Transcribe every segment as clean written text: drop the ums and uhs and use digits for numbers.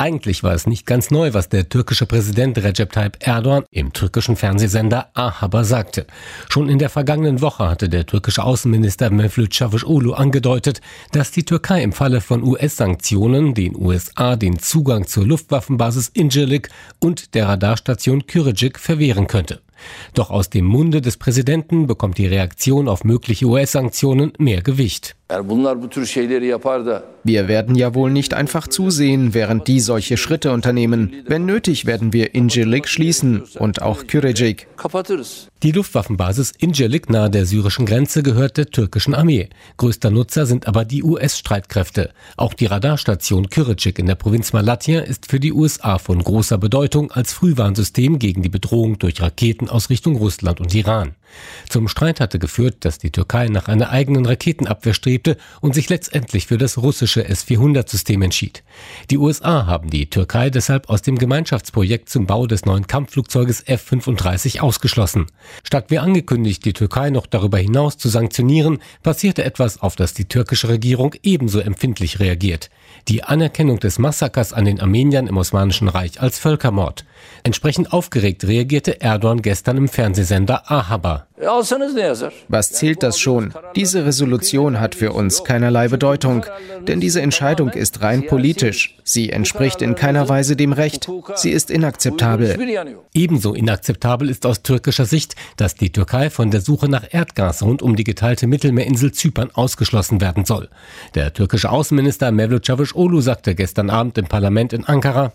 Eigentlich war es nicht ganz neu, was der türkische Präsident Recep Tayyip Erdoğan im türkischen Fernsehsender A Haber sagte. Schon in der vergangenen Woche hatte der türkische Außenminister Mevlüt Çavuşoğlu angedeutet, dass die Türkei im Falle von US-Sanktionen den USA den Zugang zur Luftwaffenbasis Incirlik und der Radarstation Kürrecik verwehren könnte. Doch aus dem Munde des Präsidenten bekommt die Reaktion auf mögliche US-Sanktionen mehr Gewicht. Wir werden ja wohl nicht einfach zusehen, während die solche Schritte unternehmen. Wenn nötig, werden wir Incirlik schließen und auch Kürrecik. Die Luftwaffenbasis Incirlik nahe der syrischen Grenze gehört der türkischen Armee. Größter Nutzer sind aber die US-Streitkräfte. Auch die Radarstation Kürrecik in der Provinz Malatya ist für die USA von großer Bedeutung als Frühwarnsystem gegen die Bedrohung durch Raketen aus Richtung Russland und Iran. Zum Streit hatte geführt, dass die Türkei nach einer eigenen Raketenabwehr strebte und sich letztendlich für das russische S-400-System entschied. Die USA haben die Türkei deshalb aus dem Gemeinschaftsprojekt zum Bau des neuen Kampfflugzeuges F-35 ausgeschlossen. Statt wie angekündigt, die Türkei noch darüber hinaus zu sanktionieren, passierte etwas, auf das die türkische Regierung ebenso empfindlich reagiert. Die Anerkennung des Massakers an den Armeniern im Osmanischen Reich als Völkermord. Entsprechend aufgeregt reagierte Erdoğan gestern im Fernsehsender A Haber. Was zählt das schon? Diese Resolution hat für uns keinerlei Bedeutung, denn diese Entscheidung ist rein politisch. Sie entspricht in keiner Weise dem Recht. Sie ist inakzeptabel. Ebenso inakzeptabel ist aus türkischer Sicht, dass die Türkei von der Suche nach Erdgas rund um die geteilte Mittelmeerinsel Zypern ausgeschlossen werden soll. Der türkische Außenminister Mevlüt Çavuşoğlu sagte gestern Abend im Parlament in Ankara: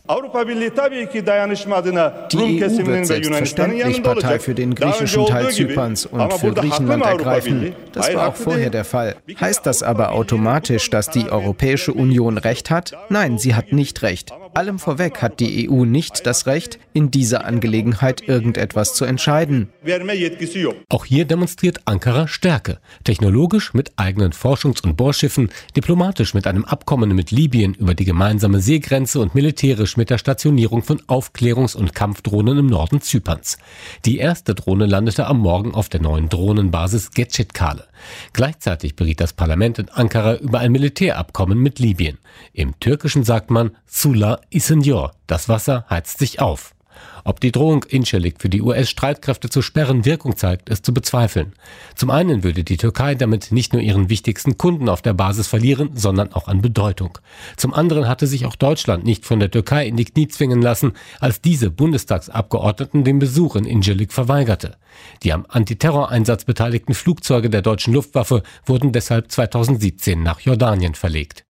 Die EU wird selbstverständlich Partei für den griechischen Teil Zyperns und für Griechenland ergreifen. Das war auch vorher der Fall. Heißt das aber automatisch, dass die Europäische Union Recht hat? Nein, sie hat nicht Recht. Allem vorweg hat die EU nicht das Recht, in dieser Angelegenheit irgendetwas zu entscheiden. Auch hier demonstriert Ankara Stärke. Technologisch mit eigenen Forschungs- und Bohrschiffen, diplomatisch mit einem Abkommen mit Libyen über die gemeinsame Seegrenze und militärisch mit der Stationierung von Aufklärungs- und Kampfdrohnen im Norden Zyperns. Die erste Drohne landete am Morgen auf der neuen Drohnenbasis Geçitkale. Gleichzeitig beriet das Parlament in Ankara über ein Militärabkommen mit Libyen. Im Türkischen sagt man Sular ısınıyor, das Wasser heizt sich auf. Ob die Drohung Incirlik für die US-Streitkräfte zu sperren Wirkung zeigt, ist zu bezweifeln. Zum einen würde die Türkei damit nicht nur ihren wichtigsten Kunden auf der Basis verlieren, sondern auch an Bedeutung. Zum anderen hatte sich auch Deutschland nicht von der Türkei in die Knie zwingen lassen, als diese Bundestagsabgeordneten den Besuch in Incirlik verweigerte. Die am Antiterroreinsatz beteiligten Flugzeuge der deutschen Luftwaffe wurden deshalb 2017 nach Jordanien verlegt.